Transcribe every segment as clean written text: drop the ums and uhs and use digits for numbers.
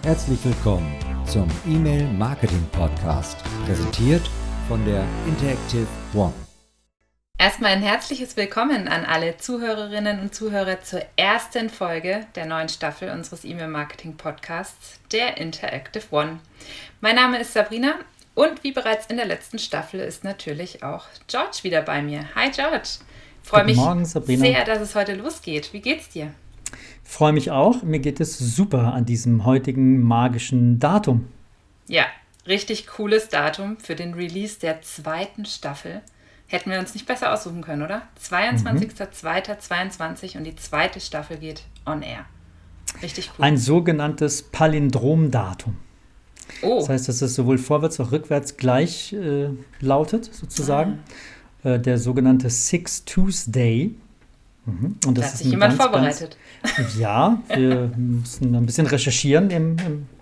Herzlich willkommen zum E-Mail Marketing Podcast, präsentiert von der Interactive One. Erstmal ein herzliches Willkommen an alle Zuhörerinnen und Zuhörer zur ersten Folge der neuen Staffel unseres E-Mail Marketing Podcasts, der Interactive One. Mein Name ist Sabrina und wie bereits in der letzten Staffel ist natürlich auch George wieder bei mir. Hi George, freue mich sehr, dass es heute losgeht. Wie geht's dir? Freue mich auch. Mir geht es super an diesem heutigen magischen Datum. Ja, richtig cooles Datum für den Release der zweiten Staffel. Hätten wir uns nicht besser aussuchen können, oder? 22.02.22 und die zweite Staffel geht on air. Richtig cool. Ein sogenanntes Palindromdatum. Oh. Das heißt, dass es sowohl vorwärts als auch rückwärts gleich lautet, sozusagen. Der sogenannte Six Tuesday. Und das hat sich jemand vorbereitet. Ja, wir müssen ein bisschen recherchieren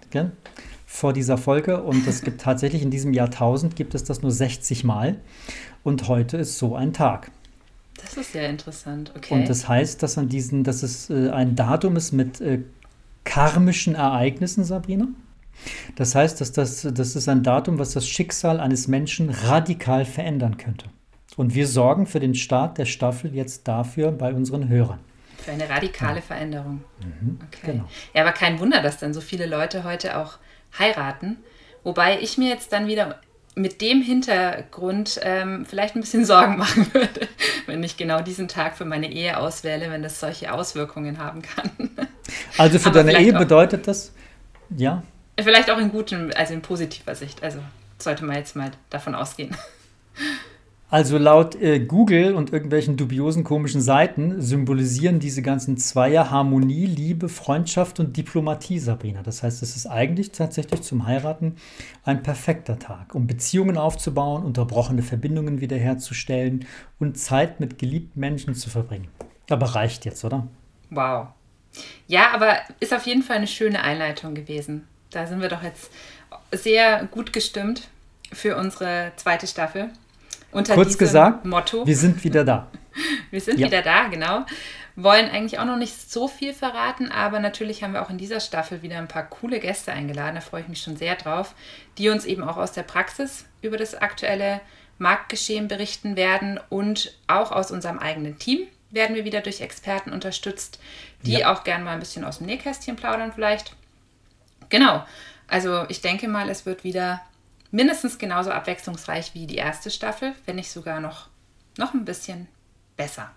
vor dieser Folge. Und es gibt tatsächlich in diesem Jahrtausend gibt es das nur 60 Mal. Und heute ist so ein Tag. Das ist ja interessant, okay. Und das heißt, dass es ein Datum ist mit karmischen Ereignissen, Sabrina. Das heißt, das ist ein Datum, was das Schicksal eines Menschen radikal verändern könnte. Und wir sorgen für den Start der Staffel jetzt dafür bei unseren Hörern. Für eine radikale Veränderung. Okay. Genau. Ja, aber kein Wunder, dass dann so viele Leute heute auch heiraten. Wobei ich mir jetzt dann wieder mit dem Hintergrund vielleicht ein bisschen Sorgen machen würde, wenn ich genau diesen Tag für meine Ehe auswähle, wenn das solche Auswirkungen haben kann. Also für deine Ehe bedeutet das, ja? Vielleicht auch in positiver Sicht. Also sollte man jetzt mal davon ausgehen. Also laut Google und irgendwelchen dubiosen, komischen Seiten symbolisieren diese ganzen Zweier Harmonie, Liebe, Freundschaft und Diplomatie, Sabrina. Das heißt, es ist eigentlich tatsächlich zum Heiraten ein perfekter Tag, um Beziehungen aufzubauen, unterbrochene Verbindungen wiederherzustellen und Zeit mit geliebten Menschen zu verbringen. Aber reicht jetzt, oder? Wow. Ja, aber ist auf jeden Fall eine schöne Einleitung gewesen. Da sind wir doch jetzt sehr gut gestimmt für unsere zweite Staffel. Kurz gesagt, Motto. Wir sind wieder da. Wir sind wieder da, genau. Wollen eigentlich auch noch nicht so viel verraten, aber natürlich haben wir auch in dieser Staffel wieder ein paar coole Gäste eingeladen. Da freue ich mich schon sehr drauf, die uns eben auch aus der Praxis über das aktuelle Marktgeschehen berichten werden und auch aus unserem eigenen Team werden wir wieder durch Experten unterstützt, die auch gern mal ein bisschen aus dem Nähkästchen plaudern vielleicht. Genau, also ich denke mal, es wird wieder mindestens genauso abwechslungsreich wie die erste Staffel, wenn nicht sogar noch ein bisschen besser.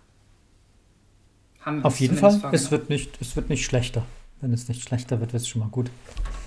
Auf jeden Fall, es wird nicht schlechter. Wenn es nicht schlechter wird, wird es schon mal gut.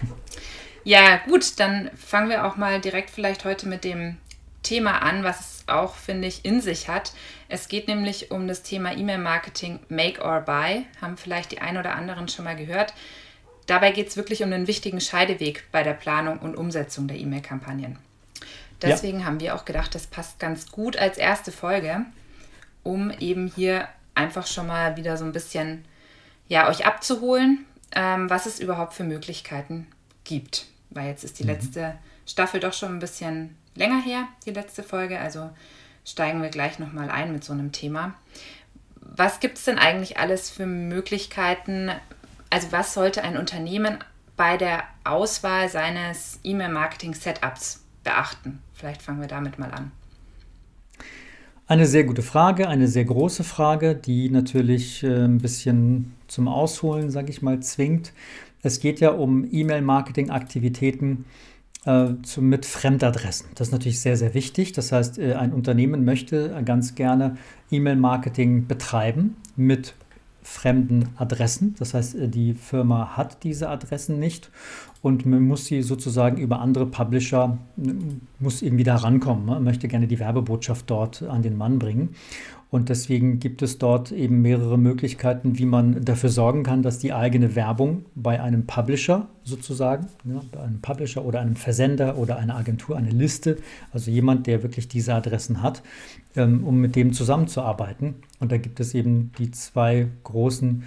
Ja, gut, dann fangen wir auch mal direkt vielleicht heute mit dem Thema an, was es auch, finde ich, in sich hat. Es geht nämlich um das Thema E-Mail-Marketing Make or Buy. Haben vielleicht die ein oder anderen schon mal gehört. Dabei geht es wirklich um einen wichtigen Scheideweg bei der Planung und Umsetzung der E-Mail-Kampagnen. Deswegen haben wir auch gedacht, das passt ganz gut als erste Folge, um eben hier einfach schon mal wieder so ein bisschen euch abzuholen, was es überhaupt für Möglichkeiten gibt. Weil jetzt ist die letzte Staffel doch schon ein bisschen länger her, die letzte Folge, also steigen wir gleich nochmal ein mit so einem Thema. Was gibt es denn eigentlich alles für Möglichkeiten? Also was sollte ein Unternehmen bei der Auswahl seines E-Mail-Marketing-Setups beachten? Vielleicht fangen wir damit mal an. Eine sehr gute Frage, eine sehr große Frage, die natürlich ein bisschen zum Ausholen, sage ich mal, zwingt. Es geht ja um E-Mail-Marketing-Aktivitäten mit Fremdadressen. Das ist natürlich sehr, sehr wichtig. Das heißt, ein Unternehmen möchte ganz gerne E-Mail-Marketing betreiben mit fremden Adressen. Das heißt, die Firma hat diese Adressen nicht und man muss sie sozusagen über andere Publisher, muss irgendwie da rankommen. Man möchte gerne die Werbebotschaft dort an den Mann bringen. Und deswegen gibt es dort eben mehrere Möglichkeiten, wie man dafür sorgen kann, dass die eigene Werbung bei einem Publisher sozusagen, bei einem Publisher oder einem Versender oder einer Agentur, eine Liste, also jemand, der wirklich diese Adressen hat, um mit dem zusammenzuarbeiten. Und da gibt es eben die zwei großen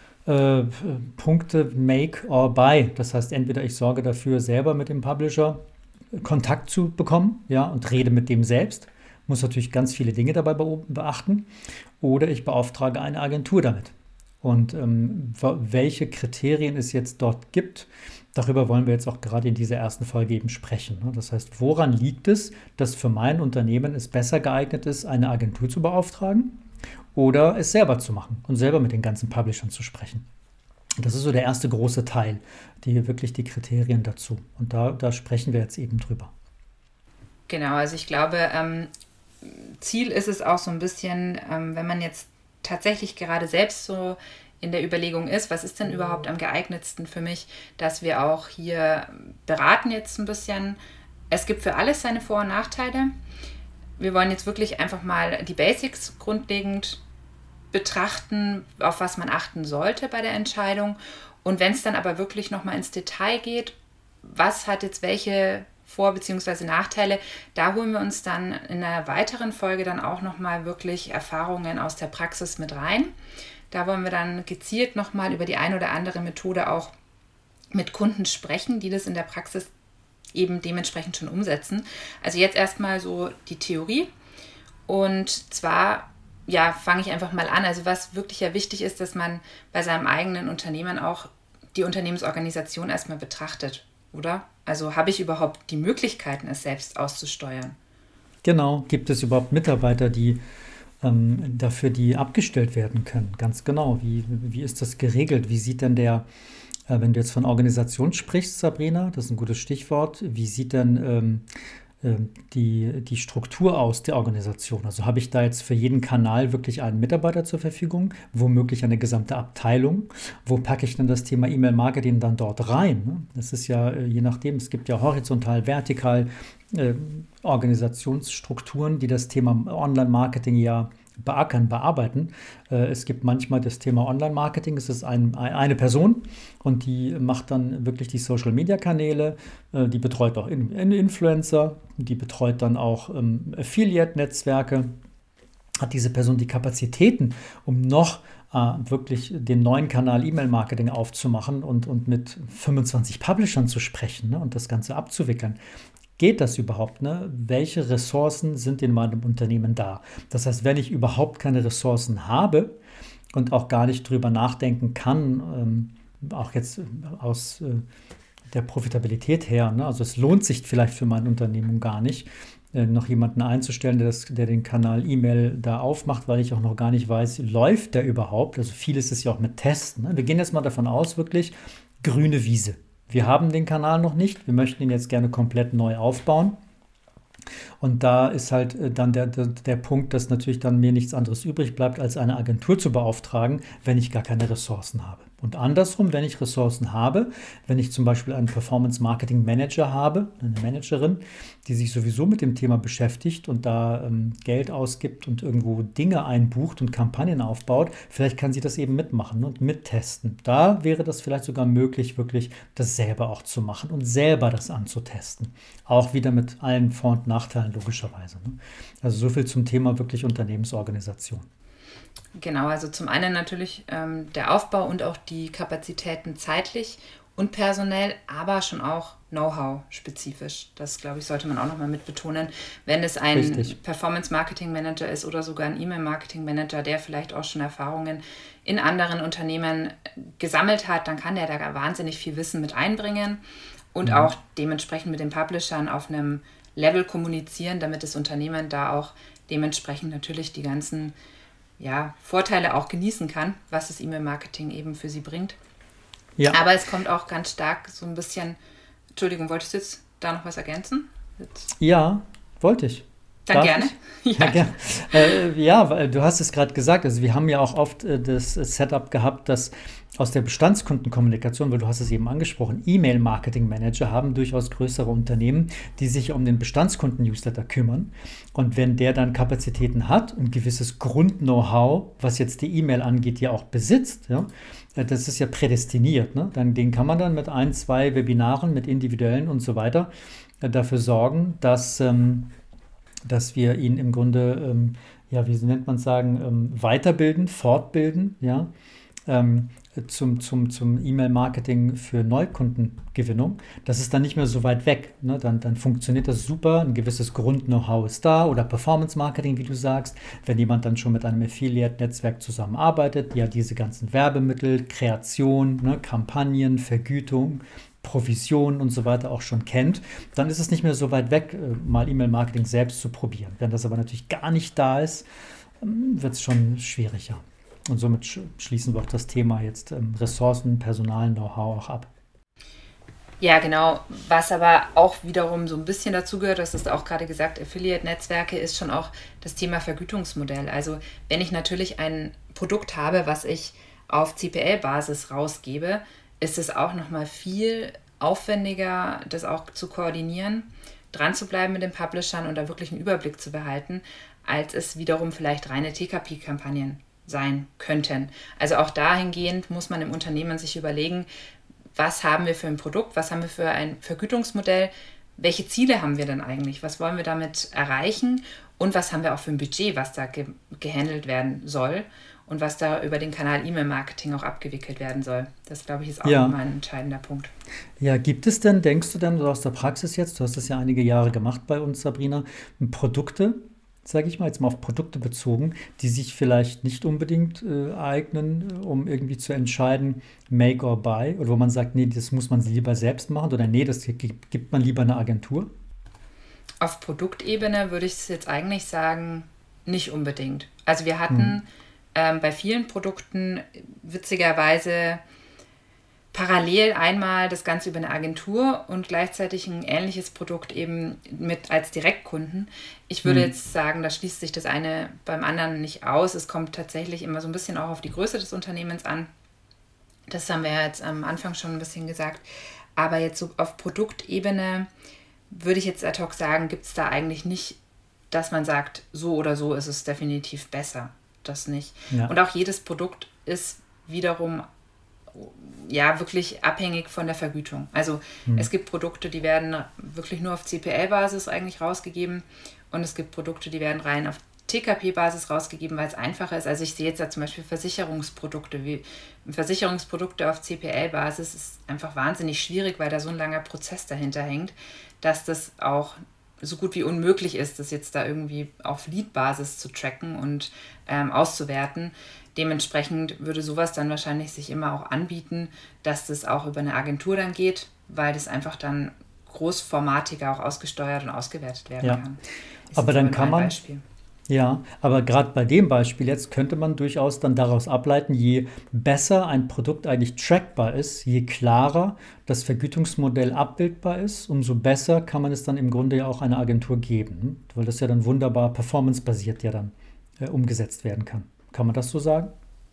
Punkte, Make or Buy. Das heißt, entweder ich sorge dafür, selber mit dem Publisher Kontakt zu bekommen, und rede mit dem selbst. Muss natürlich ganz viele Dinge dabei beachten. Oder ich beauftrage eine Agentur damit. Und welche Kriterien es jetzt dort gibt, darüber wollen wir jetzt auch gerade in dieser ersten Folge eben sprechen. Das heißt, woran liegt es, dass für mein Unternehmen es besser geeignet ist, eine Agentur zu beauftragen oder es selber zu machen und selber mit den ganzen Publishern zu sprechen? Das ist so der erste große Teil, wirklich die Kriterien dazu. Und da sprechen wir jetzt eben drüber. Genau, also ich glaube, Ziel ist es auch so ein bisschen, wenn man jetzt tatsächlich gerade selbst so in der Überlegung ist, was ist denn überhaupt am geeignetsten für mich, dass wir auch hier beraten jetzt ein bisschen. Es gibt für alles seine Vor- und Nachteile. Wir wollen jetzt wirklich einfach mal die Basics grundlegend betrachten, auf was man achten sollte bei der Entscheidung. Und wenn es dann aber wirklich nochmal ins Detail geht, was hat jetzt welche Vor- bzw. Nachteile, da holen wir uns dann in einer weiteren Folge dann auch nochmal wirklich Erfahrungen aus der Praxis mit rein. Da wollen wir dann gezielt nochmal über die eine oder andere Methode auch mit Kunden sprechen, die das in der Praxis eben dementsprechend schon umsetzen. Also jetzt erstmal so die Theorie. Und zwar, ja, fange ich einfach mal an. Also was wirklich ja wichtig ist, dass man bei seinem eigenen Unternehmen auch die Unternehmensorganisation erstmal betrachtet, oder? Also habe ich überhaupt die Möglichkeiten, es selbst auszusteuern? Genau, gibt es überhaupt Mitarbeiter, die dafür die abgestellt werden können? Ganz genau. Wie ist das geregelt? Wie sieht denn wenn du jetzt von Organisation sprichst, Sabrina, das ist ein gutes Stichwort, wie sieht denn die Struktur aus der Organisation? Also habe ich da jetzt für jeden Kanal wirklich einen Mitarbeiter zur Verfügung, womöglich eine gesamte Abteilung? Wo packe ich denn das Thema E-Mail-Marketing dann dort rein? Das ist ja je nachdem, es gibt ja horizontal, vertikal Organisationsstrukturen, die das Thema Online-Marketing ja bearbeiten. Es gibt manchmal das Thema Online-Marketing, es ist eine Person und die macht dann wirklich die Social-Media-Kanäle, die betreut auch Influencer, die betreut dann auch Affiliate-Netzwerke. Hat diese Person die Kapazitäten, um noch wirklich den neuen Kanal E-Mail-Marketing aufzumachen und mit 25 Publishern zu sprechen, ne, und das Ganze abzuwickeln? Geht das überhaupt? Ne? Welche Ressourcen sind in meinem Unternehmen da? Das heißt, wenn ich überhaupt keine Ressourcen habe und auch gar nicht drüber nachdenken kann, auch jetzt aus der Profitabilität her, ne? Also es lohnt sich vielleicht für meine Unternehmung gar nicht, noch jemanden einzustellen, der den Kanal E-Mail da aufmacht, weil ich auch noch gar nicht weiß, läuft der überhaupt? Also vieles ist ja auch mit Testen. Ne? Wir gehen jetzt mal davon aus, wirklich grüne Wiese. Wir haben den Kanal noch nicht, wir möchten ihn jetzt gerne komplett neu aufbauen. Und da ist halt dann der Punkt, dass natürlich dann mir nichts anderes übrig bleibt, als eine Agentur zu beauftragen, wenn ich gar keine Ressourcen habe. Und andersrum, wenn ich Ressourcen habe, wenn ich zum Beispiel einen Performance-Marketing-Manager habe, eine Managerin, die sich sowieso mit dem Thema beschäftigt und da Geld ausgibt und irgendwo Dinge einbucht und Kampagnen aufbaut, vielleicht kann sie das eben mitmachen und mittesten. Da wäre das vielleicht sogar möglich, wirklich das selber auch zu machen und selber das anzutesten. Auch wieder mit allen Vor- und Nachteilen logischerweise. Ne? Also so viel zum Thema wirklich Unternehmensorganisation. Genau, also zum einen natürlich der Aufbau und auch die Kapazitäten zeitlich und personell, aber schon auch Know-how-spezifisch. Das, glaube ich, sollte man auch nochmal mit betonen. Wenn es ein Performance-Marketing-Manager ist oder sogar ein E-Mail-Marketing-Manager, der vielleicht auch schon Erfahrungen in anderen Unternehmen gesammelt hat, dann kann der da wahnsinnig viel Wissen mit einbringen und auch dementsprechend mit den Publishern auf einem Level kommunizieren, damit das Unternehmen da auch dementsprechend natürlich die ganzen Vorteile auch genießen kann, was das E-Mail-Marketing eben für sie bringt. Ja. Aber es kommt auch ganz stark so ein bisschen, Entschuldigung, wolltest du jetzt da noch was ergänzen? Ja, wollte ich. Dann gerne. Ja, weil du hast es gerade gesagt, also wir haben ja auch oft das Setup gehabt, dass aus der Bestandskundenkommunikation, weil du hast es eben angesprochen, E-Mail-Marketing-Manager haben durchaus größere Unternehmen, die sich um den Bestandskunden-Newsletter kümmern. Und wenn der dann Kapazitäten hat und gewisses Grund-Know-how, was jetzt die E-Mail angeht, ja auch besitzt, ja, das ist ja prädestiniert, ne? Den kann man dann mit 1, 2 Webinaren, mit individuellen und so weiter dafür sorgen, dass wir ihn im Grunde, wie nennt man es sagen, weiterbilden, fortbilden, ja, zum E-Mail-Marketing für Neukundengewinnung, das ist dann nicht mehr so weit weg. Ne? Dann funktioniert das super, ein gewisses Grund-Know-how ist da oder Performance-Marketing, wie du sagst. Wenn jemand dann schon mit einem Affiliate-Netzwerk zusammenarbeitet, ja diese ganzen Werbemittel, Kreation, ne, Kampagnen, Vergütung, Provision und so weiter auch schon kennt, dann ist es nicht mehr so weit weg, mal E-Mail-Marketing selbst zu probieren. Wenn das aber natürlich gar nicht da ist, wird es schon schwieriger. Und somit schließen wir auch das Thema jetzt Ressourcen, Personal, Know-how auch ab. Ja, genau. Was aber auch wiederum so ein bisschen dazu gehört, das ist auch gerade gesagt, Affiliate-Netzwerke, ist schon auch das Thema Vergütungsmodell. Also wenn ich natürlich ein Produkt habe, was ich auf CPL-Basis rausgebe, ist es auch nochmal viel aufwendiger, das auch zu koordinieren, dran zu bleiben mit den Publishern und da wirklich einen Überblick zu behalten, als es wiederum vielleicht reine TKP-Kampagnen sein könnten. Also auch dahingehend muss man im Unternehmen sich überlegen, was haben wir für ein Produkt, was haben wir für ein Vergütungsmodell, welche Ziele haben wir denn eigentlich, was wollen wir damit erreichen und was haben wir auch für ein Budget, was da gehandelt werden soll und was da über den Kanal E-Mail-Marketing auch abgewickelt werden soll. Das, glaube ich, ist auch immer ein entscheidender Punkt. Ja, gibt es denn, denkst du denn aus der Praxis jetzt, du hast das ja einige Jahre gemacht bei uns, Sabrina, Produkte, sage ich mal, jetzt mal auf Produkte bezogen, die sich vielleicht nicht unbedingt eignen, um irgendwie zu entscheiden, make or buy, oder wo man sagt, nee, das muss man lieber selbst machen, oder nee, das gibt man lieber einer Agentur? Auf Produktebene würde ich es jetzt eigentlich sagen, nicht unbedingt. Also wir hatten bei vielen Produkten witzigerweise parallel einmal das Ganze über eine Agentur und gleichzeitig ein ähnliches Produkt eben mit als Direktkunden. Ich würde jetzt sagen, da schließt sich das eine beim anderen nicht aus. Es kommt tatsächlich immer so ein bisschen auch auf die Größe des Unternehmens an. Das haben wir ja jetzt am Anfang schon ein bisschen gesagt. Aber jetzt so auf Produktebene würde ich jetzt ad hoc sagen, gibt es da eigentlich nicht, dass man sagt, so oder so ist es definitiv besser. Das nicht. Ja. Und auch jedes Produkt ist wiederum ja wirklich abhängig von der Vergütung. Also es gibt Produkte, die werden wirklich nur auf CPL-Basis eigentlich rausgegeben und es gibt Produkte, die werden rein auf TKP-Basis rausgegeben, weil es einfacher ist. Also ich sehe jetzt da zum Beispiel Versicherungsprodukte. Versicherungsprodukte auf CPL-Basis ist einfach wahnsinnig schwierig, weil da so ein langer Prozess dahinter hängt, dass das auch so gut wie unmöglich ist, das jetzt da irgendwie auf Lead-Basis zu tracken und auszuwerten. Dementsprechend würde sowas dann wahrscheinlich sich immer auch anbieten, dass das auch über eine Agentur dann geht, weil das einfach dann großformatiger auch ausgesteuert und ausgewertet werden kann. Aber dann kann man... Beispiel. Ja, aber gerade bei dem Beispiel jetzt könnte man durchaus dann daraus ableiten, je besser ein Produkt eigentlich trackbar ist, je klarer das Vergütungsmodell abbildbar ist, umso besser kann man es dann im Grunde ja auch einer Agentur geben, weil das ja dann wunderbar performancebasiert ja dann umgesetzt werden kann. Kann man das so sagen?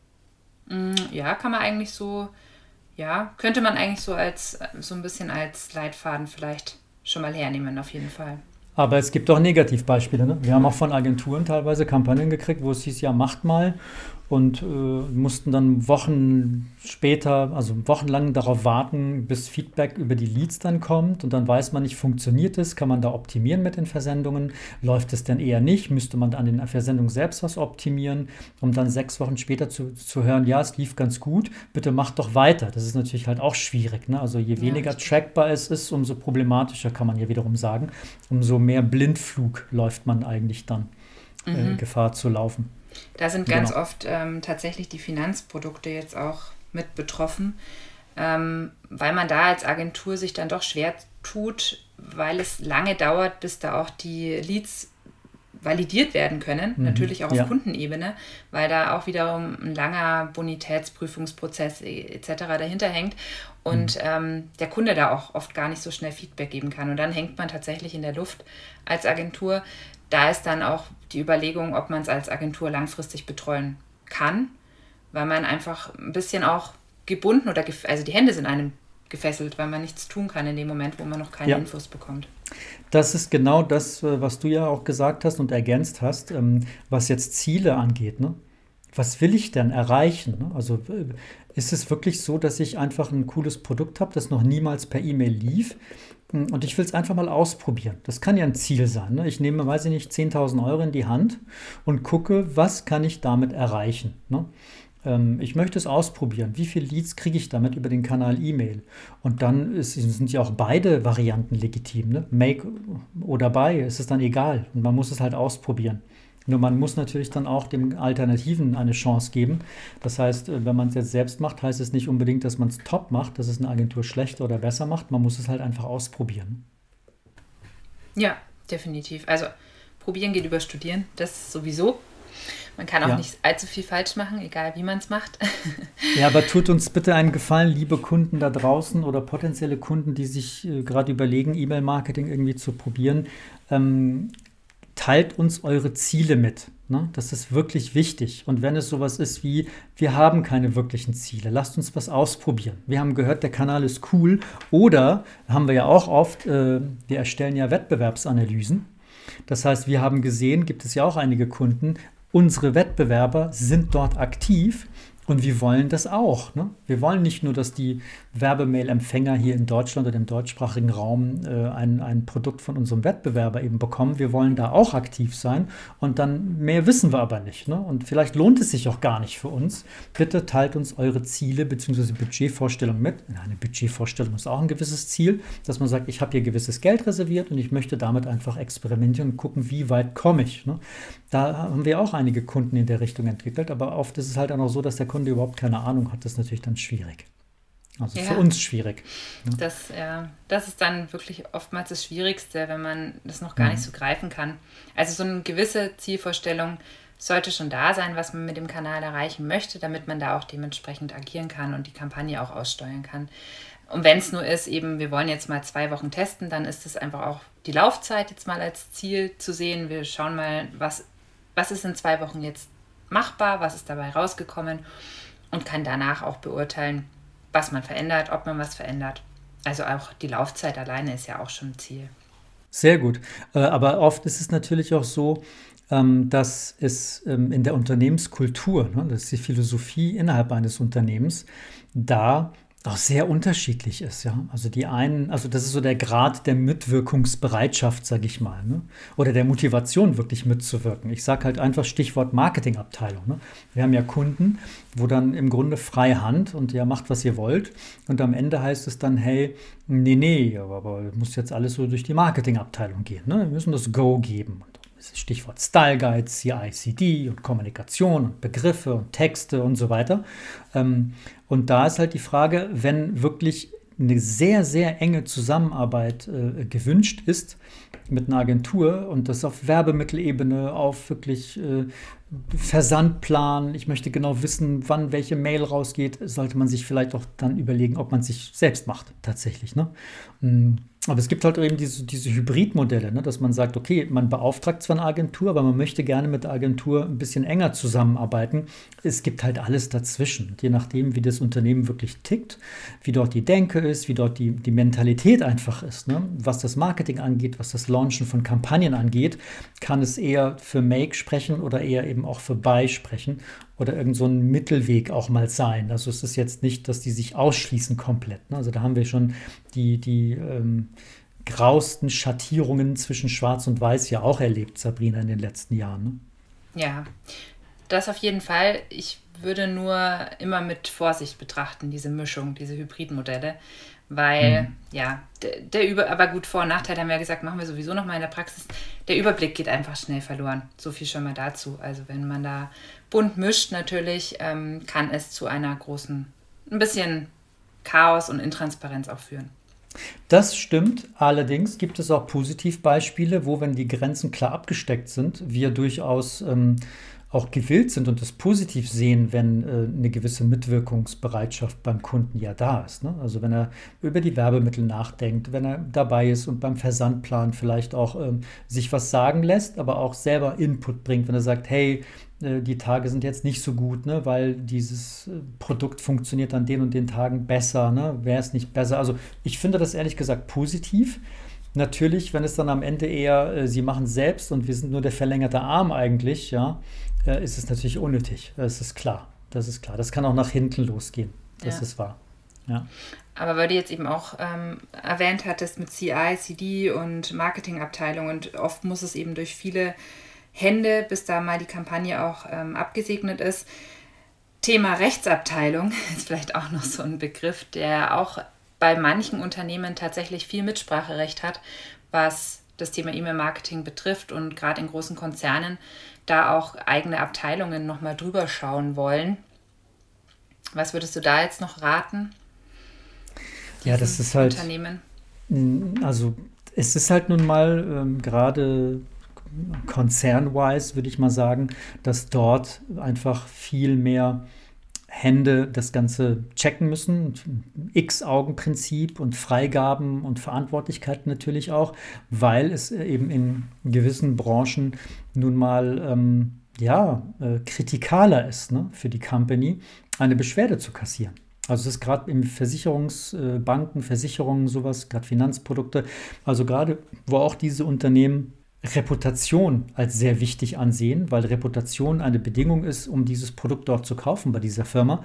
Ja, kann man eigentlich so, ja, könnte man eigentlich so als so ein bisschen als Leitfaden vielleicht schon mal hernehmen, auf jeden Fall. Aber es gibt auch Negativbeispiele. Ne? Wir haben auch von Agenturen teilweise Kampagnen gekriegt, wo es hieß, ja, macht mal. Und mussten dann Wochen später, also wochenlang darauf warten, bis Feedback über die Leads dann kommt. Und dann weiß man nicht, funktioniert es? Kann man da optimieren mit den Versendungen? Läuft es denn eher nicht? Müsste man an den Versendungen selbst was optimieren, um dann 6 Wochen später zu hören, ja, es lief ganz gut, bitte macht doch weiter. Das ist natürlich halt auch schwierig. Ne? Also je weniger trackbar es ist, umso problematischer kann man ja wiederum sagen. Umso mehr Blindflug läuft man eigentlich dann Gefahr zu laufen. Da sind ganz oft tatsächlich die Finanzprodukte jetzt auch mit betroffen, weil man da als Agentur sich dann doch schwer tut, weil es lange dauert, bis da auch die Leads validiert werden können, natürlich auch auf Kundenebene, weil da auch wiederum ein langer Bonitätsprüfungsprozess etc. dahinter hängt und der Kunde da auch oft gar nicht so schnell Feedback geben kann. Und dann hängt man tatsächlich in der Luft als Agentur. Da ist dann auch die Überlegung, ob man es als Agentur langfristig betreuen kann, weil man einfach ein bisschen auch gebunden oder also die Hände sind einem gefesselt, weil man nichts tun kann in dem Moment, wo man noch keine Infos bekommt. Das ist genau das, was du ja auch gesagt hast und ergänzt hast, was jetzt Ziele angeht. Ne? Was will ich denn erreichen? Ne? Also ist es wirklich so, dass ich einfach ein cooles Produkt habe, das noch niemals per E-Mail lief? Und ich will es einfach mal ausprobieren. Das kann ja ein Ziel sein. Ne? Ich nehme, weiß ich nicht, 10.000 € in die Hand und gucke, was kann ich damit erreichen. Ne? Ich möchte es ausprobieren. Wie viele Leads kriege ich damit über den Kanal E-Mail? Und dann sind ja auch beide Varianten legitim. Ne? Make oder Buy, ist es dann egal. Und man muss es halt ausprobieren. Nur man muss natürlich dann auch dem Alternativen eine Chance geben. Das heißt, wenn man es jetzt selbst macht, heißt es nicht unbedingt, dass man es top macht, dass es eine Agentur schlechter oder besser macht. Man muss es halt einfach ausprobieren. Ja, definitiv. Also probieren geht über studieren, das sowieso. Man kann auch nicht allzu viel falsch machen, egal wie man es macht. Ja, aber tut uns bitte einen Gefallen, liebe Kunden da draußen oder potenzielle Kunden, die sich gerade überlegen, E-Mail-Marketing irgendwie zu probieren. Teilt uns eure Ziele mit. Ne? Das ist wirklich wichtig. Und wenn es sowas ist wie, wir haben keine wirklichen Ziele, lasst uns was ausprobieren. Wir haben gehört, der Kanal ist cool. Oder, haben wir ja auch oft, wir erstellen ja Wettbewerbsanalysen. Das heißt, wir haben gesehen, gibt es ja auch einige Kunden, unsere Wettbewerber sind dort aktiv. Und wir wollen das auch. Ne? Wir wollen nicht nur, dass die Werbemail-Empfänger hier in Deutschland oder im deutschsprachigen Raum ein Produkt von unserem Wettbewerber eben bekommen. Wir wollen da auch aktiv sein. Und dann mehr wissen wir aber nicht. Ne? Und vielleicht lohnt es sich auch gar nicht für uns. Bitte teilt uns eure Ziele bzw. Budgetvorstellungen mit. Eine Budgetvorstellung ist auch ein gewisses Ziel, dass man sagt, ich habe hier gewisses Geld reserviert und ich möchte damit einfach experimentieren und gucken, wie weit komme ich. Ne? Da haben wir auch einige Kunden in der Richtung entwickelt. Aber oft ist es halt auch noch so, dass der Kunde überhaupt keine Ahnung hat, das ist natürlich dann schwierig. Also für uns schwierig. Ne? Das ist dann wirklich oftmals das Schwierigste, wenn man das noch gar nicht so greifen kann. Also so eine gewisse Zielvorstellung sollte schon da sein, was man mit dem Kanal erreichen möchte, damit man da auch dementsprechend agieren kann und die Kampagne auch aussteuern kann. Und wenn es nur ist, eben, wir wollen jetzt mal 2 Wochen testen, dann ist es einfach auch die Laufzeit jetzt mal als Ziel zu sehen. Wir schauen mal, was ist in 2 Wochen jetzt machbar, was ist dabei rausgekommen und kann danach auch beurteilen, was man verändert, ob man was verändert. Also auch die Laufzeit alleine ist ja auch schon ein Ziel. Sehr gut. Aber oft ist es natürlich auch so, dass es in der Unternehmenskultur, ne, das ist die Philosophie innerhalb eines Unternehmens, da auch sehr unterschiedlich ist, ja. Also die einen, also das ist so der Grad der Mitwirkungsbereitschaft, sage ich mal, ne? Oder der Motivation, wirklich mitzuwirken. Ich sage halt einfach Stichwort Marketingabteilung. Ne? Wir haben ja Kunden, wo dann im Grunde freie Hand und ja, macht, was ihr wollt. Und am Ende heißt es dann, hey, nee, aber muss jetzt alles so durch die Marketingabteilung gehen. Ne? Wir müssen das Go geben. Stichwort Style Guide, CI/CD und Kommunikation und Begriffe und Texte und so weiter. Und da ist halt die Frage, wenn wirklich eine sehr, sehr enge Zusammenarbeit gewünscht ist mit einer Agentur und das auf Werbemittelebene, auf wirklich Versandplan, ich möchte genau wissen, wann welche Mail rausgeht, sollte man sich vielleicht auch dann überlegen, ob man es sich selbst macht, tatsächlich. Ne? Aber es gibt halt eben diese Hybridmodelle, ne? Dass man sagt, okay, man beauftragt zwar eine Agentur, aber man möchte gerne mit der Agentur ein bisschen enger zusammenarbeiten. Es gibt halt alles dazwischen. Und je nachdem, wie das Unternehmen wirklich tickt, wie dort die Denke ist, wie dort die Mentalität einfach ist, ne? Was das Marketing angeht, was das Launchen von Kampagnen angeht, kann es eher für Make sprechen oder eher eben auch für Buy sprechen oder irgend so ein Mittelweg auch mal sein. Also es ist jetzt nicht, dass die sich ausschließen komplett. Ne? Also da haben wir schon die grausten Schattierungen zwischen Schwarz und Weiß ja auch erlebt, Sabrina, in den letzten Jahren. Ne? Ja, das auf jeden Fall. Ich würde nur immer mit Vorsicht betrachten, diese Mischung, diese Hybridmodelle, weil, aber gut, Vor- und Nachteil haben wir ja gesagt, machen wir sowieso noch mal in der Praxis. Der Überblick geht einfach schnell verloren. So viel schon mal dazu. Also wenn man da bunt mischt, natürlich kann es zu einer großen, ein bisschen Chaos und Intransparenz auch führen. Das stimmt. Allerdings gibt es auch Positivbeispiele, wo, wenn die Grenzen klar abgesteckt sind, wir durchaus auch gewillt sind und das positiv sehen, wenn eine gewisse Mitwirkungsbereitschaft beim Kunden ja da ist. Ne? Also wenn er über die Werbemittel nachdenkt, wenn er dabei ist und beim Versandplan vielleicht auch sich was sagen lässt, aber auch selber Input bringt, wenn er sagt, hey, die Tage sind jetzt nicht so gut, ne, weil dieses Produkt funktioniert an den und den Tagen besser, ne? Wäre es nicht besser? Also ich finde das ehrlich gesagt positiv. Natürlich, wenn es dann am Ende eher, sie machen es selbst und wir sind nur der verlängerte Arm eigentlich, ja, ist es natürlich unnötig. Das ist klar. Das kann auch nach hinten losgehen. Das ist wahr. Ja. Aber weil du jetzt eben auch erwähnt hattest mit CI, CD und Marketingabteilung und oft muss es eben durch viele Hände, bis da mal die Kampagne auch abgesegnet ist. Thema Rechtsabteilung ist vielleicht auch noch so ein Begriff, der auch bei manchen Unternehmen tatsächlich viel Mitspracherecht hat, was das Thema E-Mail-Marketing betrifft und gerade in großen Konzernen da auch eigene Abteilungen nochmal drüber schauen wollen. Was würdest du da jetzt noch raten? Ja, das ist halt, Unternehmen? Also es ist halt nun mal gerade konzernwise, würde ich mal sagen, dass dort einfach viel mehr Hände das Ganze checken müssen. X-Augen-Prinzip und Freigaben und Verantwortlichkeiten natürlich auch, weil es eben in gewissen Branchen nun mal kritikaler ist, ne, für die Company, eine Beschwerde zu kassieren. Also es ist gerade im Versicherungsbanken, Versicherungen, sowas, gerade Finanzprodukte, also gerade wo auch diese Unternehmen Reputation als sehr wichtig ansehen, weil Reputation eine Bedingung ist, um dieses Produkt dort zu kaufen bei dieser Firma.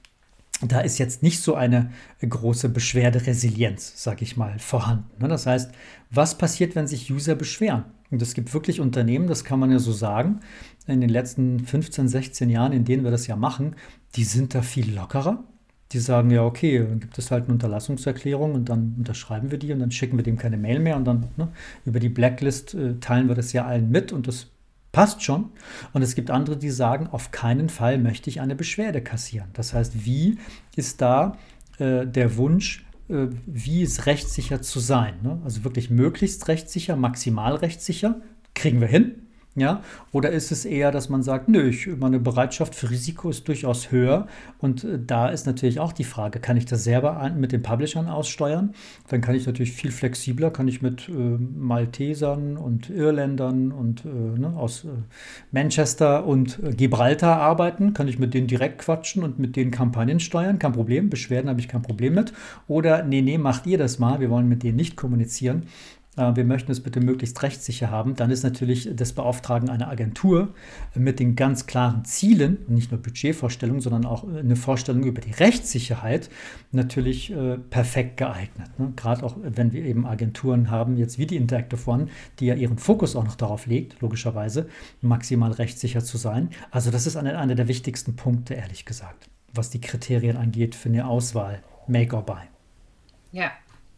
Da ist jetzt nicht so eine große Beschwerderesilienz, sage ich mal, vorhanden. Das heißt, was passiert, wenn sich User beschweren? Und es gibt wirklich Unternehmen, das kann man ja so sagen, in den letzten 15, 16 Jahren, in denen wir das ja machen, die sind da viel lockerer. Die sagen ja, okay, dann gibt es halt eine Unterlassungserklärung und dann unterschreiben wir die und dann schicken wir dem keine Mail mehr und dann über die Blacklist teilen wir das ja allen mit und das passt schon. Und es gibt andere, die sagen, auf keinen Fall möchte ich eine Beschwerde kassieren. Das heißt, wie ist da der Wunsch, wie ist rechtssicher zu sein? Ne? Also wirklich möglichst rechtssicher, maximal rechtssicher, kriegen wir hin. Ja? Oder ist es eher, dass man sagt, nö, meine Bereitschaft für Risiko ist durchaus höher und da ist natürlich auch die Frage, kann ich das selber mit den Publishern aussteuern? Dann kann ich natürlich viel flexibler, kann ich mit Maltesern und Irländern und aus Manchester und Gibraltar arbeiten, kann ich mit denen direkt quatschen und mit denen Kampagnen steuern, kein Problem, Beschwerden habe ich kein Problem mit. Oder nee, macht ihr das mal, wir wollen mit denen nicht kommunizieren. Wir möchten es bitte möglichst rechtssicher haben, dann ist natürlich das Beauftragen einer Agentur mit den ganz klaren Zielen, nicht nur Budgetvorstellungen, sondern auch eine Vorstellung über die Rechtssicherheit natürlich perfekt geeignet. Ne? Gerade auch, wenn wir eben Agenturen haben, jetzt wie die Interactive One, die ja ihren Fokus auch noch darauf legt, logischerweise, maximal rechtssicher zu sein. Also das ist einer der wichtigsten Punkte, ehrlich gesagt, was die Kriterien angeht für eine Auswahl, Make or Buy. Ja.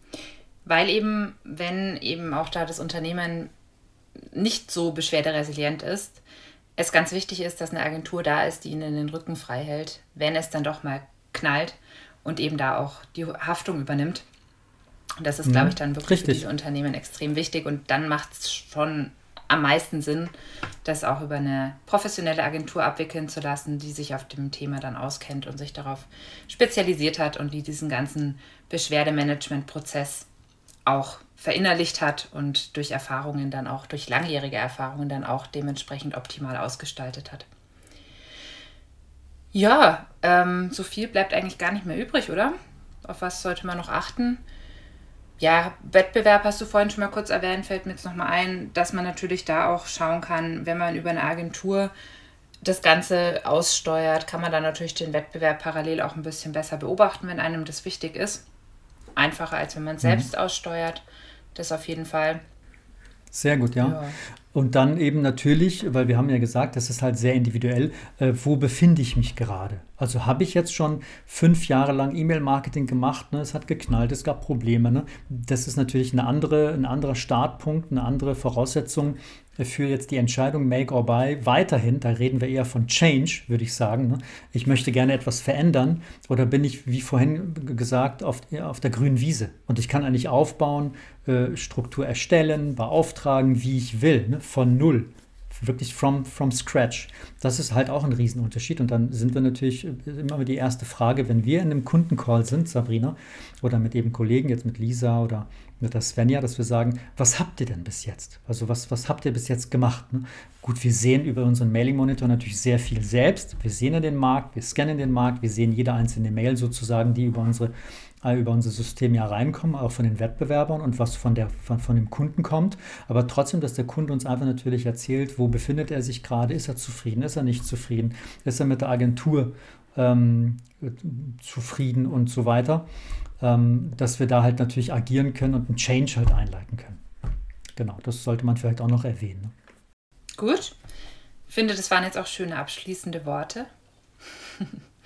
Weil eben, wenn eben auch da das Unternehmen nicht so beschwerderesilient ist, es ganz wichtig ist, dass eine Agentur da ist, die ihnen den Rücken frei hält, wenn es dann doch mal knallt und eben da auch die Haftung übernimmt. Und das ist, glaube ich, dann wirklich für diese Unternehmen extrem wichtig und dann macht es schon am meisten Sinn, das auch über eine professionelle Agentur abwickeln zu lassen, die sich auf dem Thema dann auskennt und sich darauf spezialisiert hat und die diesen ganzen Beschwerdemanagement-Prozess auch verinnerlicht hat und durch Erfahrungen dann auch, durch langjährige Erfahrungen dann auch dementsprechend optimal ausgestaltet hat. Ja, so viel bleibt eigentlich gar nicht mehr übrig, oder? Auf was sollte man noch achten? Ja, Wettbewerb hast du vorhin schon mal kurz erwähnt, fällt mir jetzt nochmal ein, dass man natürlich da auch schauen kann, wenn man über eine Agentur das Ganze aussteuert, kann man dann natürlich den Wettbewerb parallel auch ein bisschen besser beobachten, wenn einem das wichtig ist. Einfacher, als wenn man selbst aussteuert. Das auf jeden Fall. Sehr gut, ja. Und dann eben natürlich, weil wir haben ja gesagt, das ist halt sehr individuell, wo befinde ich mich gerade? Also habe ich jetzt schon 5 Jahre lang E-Mail-Marketing gemacht, ne? Es hat geknallt, es gab Probleme. Ne? Das ist natürlich ein anderer Startpunkt, eine andere Voraussetzung für jetzt die Entscheidung Make or Buy. Weiterhin, da reden wir eher von Change, würde ich sagen. Ne? Ich möchte gerne etwas verändern oder bin ich, wie vorhin gesagt, auf der grünen Wiese. Und ich kann eigentlich aufbauen, Struktur erstellen, beauftragen, wie ich will, ne? Von null. Wirklich from scratch. Das ist halt auch ein Riesenunterschied. Und dann sind wir natürlich immer die erste Frage, wenn wir in einem Kundencall sind, Sabrina, oder mit eben Kollegen, jetzt mit Lisa oder mit der Svenja, dass wir sagen, was habt ihr denn bis jetzt? Also was habt ihr bis jetzt gemacht? Ne? Gut, wir sehen über unseren Mailing-Monitor natürlich sehr viel selbst. Wir sehen ja den Markt, wir scannen den Markt, wir sehen jede einzelne Mail sozusagen, die über unser System ja reinkommen, auch von den Wettbewerbern und was von dem Kunden kommt. Aber trotzdem, dass der Kunde uns einfach natürlich erzählt, wo befindet er sich gerade, ist er zufrieden, ist er nicht zufrieden, ist er mit der Agentur zufrieden und so weiter, dass wir da halt natürlich agieren können und einen Change halt einleiten können. Genau, das sollte man vielleicht auch noch erwähnen. Ne? Gut, ich finde, das waren jetzt auch schöne abschließende Worte.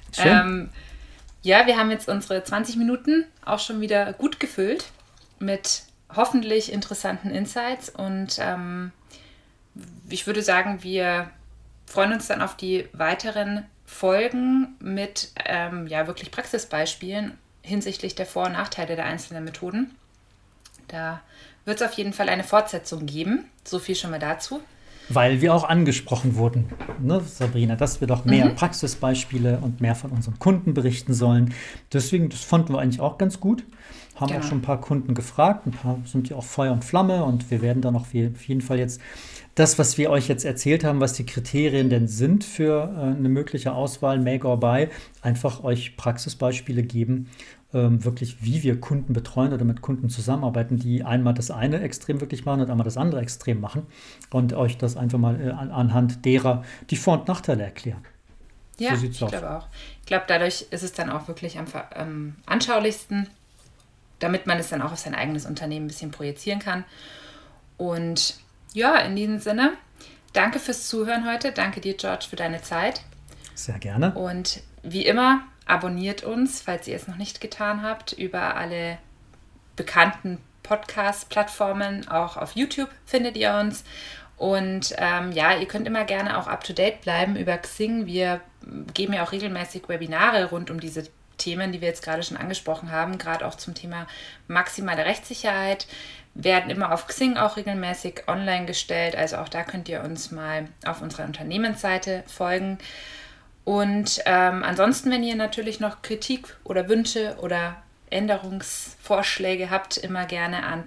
Schön. Ja, wir haben jetzt unsere 20 Minuten auch schon wieder gut gefüllt mit hoffentlich interessanten Insights und ich würde sagen, wir freuen uns dann auf die weiteren Folgen mit wirklich Praxisbeispielen hinsichtlich der Vor- und Nachteile der einzelnen Methoden. Da wird es auf jeden Fall eine Fortsetzung geben. So viel schon mal dazu. Weil wir auch angesprochen wurden, ne, Sabrina, dass wir doch mehr Praxisbeispiele und mehr von unseren Kunden berichten sollen. Deswegen, das fanden wir eigentlich auch ganz gut. Haben auch schon ein paar Kunden gefragt, ein paar sind ja auch Feuer und Flamme und wir werden dann auch auf jeden Fall jetzt das, was wir euch jetzt erzählt haben, was die Kriterien denn sind für eine mögliche Auswahl, Make or Buy, einfach euch Praxisbeispiele geben, wirklich wie wir Kunden betreuen oder mit Kunden zusammenarbeiten, die einmal das eine Extrem wirklich machen und einmal das andere Extrem machen und euch das einfach mal anhand derer die Vor- und Nachteile erklären. Ja, so ich glaube auch. Ich glaube, dadurch ist es dann auch wirklich am anschaulichsten, damit man es dann auch auf sein eigenes Unternehmen ein bisschen projizieren kann. Und ja, in diesem Sinne, danke fürs Zuhören heute. Danke dir, George, für deine Zeit. Sehr gerne. Und wie immer, abonniert uns, falls ihr es noch nicht getan habt, über alle bekannten Podcast-Plattformen. Auch auf YouTube findet ihr uns. Und ihr könnt immer gerne auch up-to-date bleiben über Xing. Wir geben ja auch regelmäßig Webinare rund um diese Themen, die wir jetzt gerade schon angesprochen haben, gerade auch zum Thema maximale Rechtssicherheit, werden immer auf Xing auch regelmäßig online gestellt. Also auch da könnt ihr uns mal auf unserer Unternehmensseite folgen. Und ansonsten, wenn ihr natürlich noch Kritik oder Wünsche oder Änderungsvorschläge habt, immer gerne an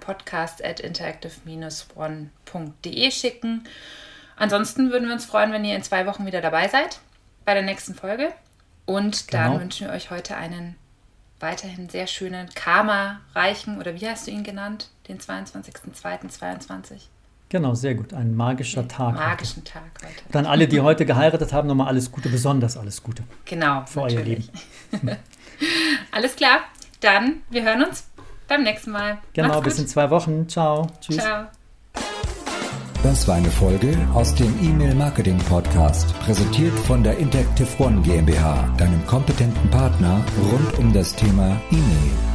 podcast@interactive-one.de schicken. Ansonsten würden wir uns freuen, wenn ihr in 2 Wochen wieder dabei seid bei der nächsten Folge. Und dann wünschen wir euch heute einen weiterhin sehr schönen, karma-reichen, oder wie hast du ihn genannt? Den 22.02.22. Genau, sehr gut. Ein magischer Tag. Magischen Tag heute. Dann alle, die heute geheiratet haben, nochmal alles Gute, besonders alles Gute. Genau, für euer Leben. Alles klar, dann wir hören uns beim nächsten Mal. Genau, bis in 2 Wochen. Ciao. Tschüss. Ciao. Das war eine Folge aus dem E-Mail-Marketing-Podcast, präsentiert von der Interactive One GmbH, deinem kompetenten Partner rund um das Thema E-Mail.